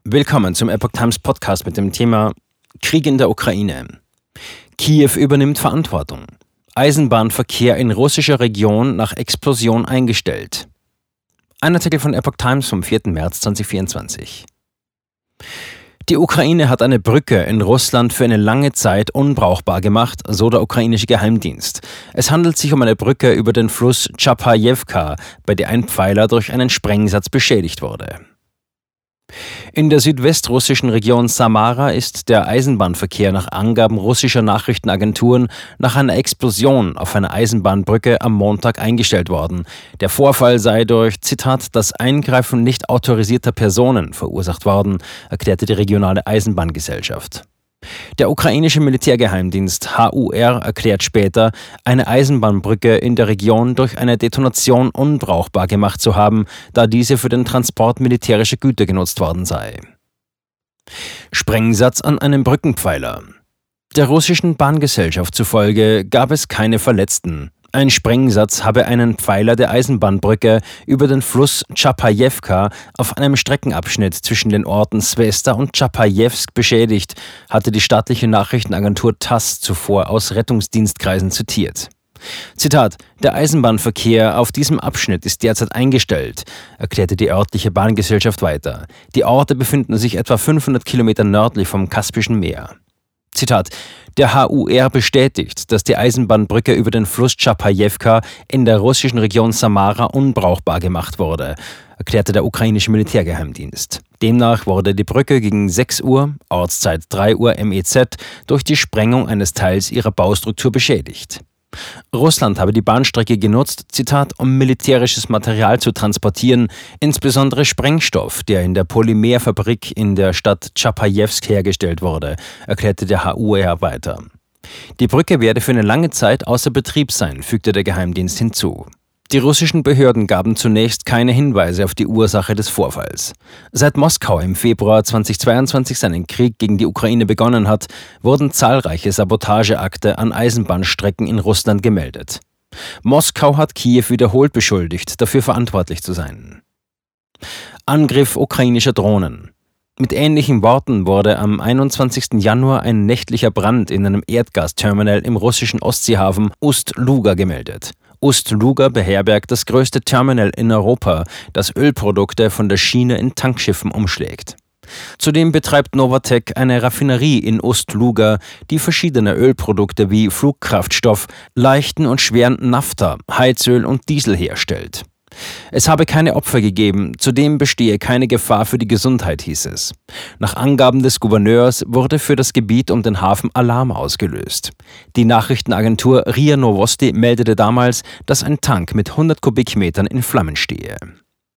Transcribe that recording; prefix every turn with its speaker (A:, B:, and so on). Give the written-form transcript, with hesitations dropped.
A: Willkommen zum Epoch Times Podcast mit dem Thema Krieg in der Ukraine. Kiew übernimmt Verantwortung. Eisenbahnverkehr in russischer Region nach Explosion eingestellt. Ein Artikel von Epoch Times vom 4. März 2024. Die Ukraine hat eine Brücke in Russland für eine lange Zeit unbrauchbar gemacht, so der ukrainische Geheimdienst. Es handelt sich um eine Brücke über den Fluss Chapajewka, bei der ein Pfeiler durch einen Sprengsatz beschädigt wurde. In der südwestrussischen Region Samara ist der Eisenbahnverkehr nach Angaben russischer Nachrichtenagenturen nach einer Explosion auf einer Eisenbahnbrücke am Montag eingestellt worden. Der Vorfall sei durch, Zitat, das Eingreifen nicht autorisierter Personen verursacht worden, erklärte die regionale Eisenbahngesellschaft. Der ukrainische Militärgeheimdienst HUR erklärt später, eine Eisenbahnbrücke in der Region durch eine Detonation unbrauchbar gemacht zu haben, da diese für den Transport militärischer Güter genutzt worden sei. Sprengsatz an einem Brückenpfeiler. Der russischen Bahngesellschaft zufolge gab es keine Verletzten. Ein Sprengsatz habe einen Pfeiler der Eisenbahnbrücke über den Fluss Chapajewka auf einem Streckenabschnitt zwischen den Orten Swesta und Chapajewsk beschädigt, hatte die staatliche Nachrichtenagentur TASS zuvor aus Rettungsdienstkreisen zitiert. Zitat: Der Eisenbahnverkehr auf diesem Abschnitt ist derzeit eingestellt, erklärte die örtliche Bahngesellschaft weiter. Die Orte befinden sich etwa 500 Kilometer nördlich vom Kaspischen Meer. Zitat: Der HUR bestätigt, dass die Eisenbahnbrücke über den Fluss Chapajewka in der russischen Region Samara unbrauchbar gemacht wurde, erklärte der ukrainische Militärgeheimdienst. Demnach wurde die Brücke gegen 6 Uhr, Ortszeit 3 Uhr MEZ, durch die Sprengung eines Teils ihrer Baustruktur beschädigt. Russland habe die Bahnstrecke genutzt, Zitat, um militärisches Material zu transportieren, insbesondere Sprengstoff, der in der Polymerfabrik in der Stadt Chapajewsk hergestellt wurde, erklärte der HUR weiter. Die Brücke werde für eine lange Zeit außer Betrieb sein, fügte der Geheimdienst hinzu. Die russischen Behörden gaben zunächst keine Hinweise auf die Ursache des Vorfalls. Seit Moskau im Februar 2022 seinen Krieg gegen die Ukraine begonnen hat, wurden zahlreiche Sabotageakte an Eisenbahnstrecken in Russland gemeldet. Moskau hat Kiew wiederholt beschuldigt, dafür verantwortlich zu sein. Angriff ukrainischer Drohnen. Mit ähnlichen Worten wurde am 21. Januar ein nächtlicher Brand in einem Erdgasterminal im russischen Ostseehafen Ust-Luga gemeldet. Ust-Luga beherbergt das größte Terminal in Europa, das Ölprodukte von der Schiene in Tankschiffen umschlägt. Zudem betreibt Novatek eine Raffinerie in Ust-Luga, die verschiedene Ölprodukte wie Flugkraftstoff, leichten und schweren Naphtha, Heizöl und Diesel herstellt. Es habe keine Opfer gegeben, zudem bestehe keine Gefahr für die Gesundheit, hieß es. Nach Angaben des Gouverneurs wurde für das Gebiet um den Hafen Alarm ausgelöst. Die Nachrichtenagentur RIA Novosti meldete damals, dass ein Tank mit 100 Kubikmetern in Flammen stehe.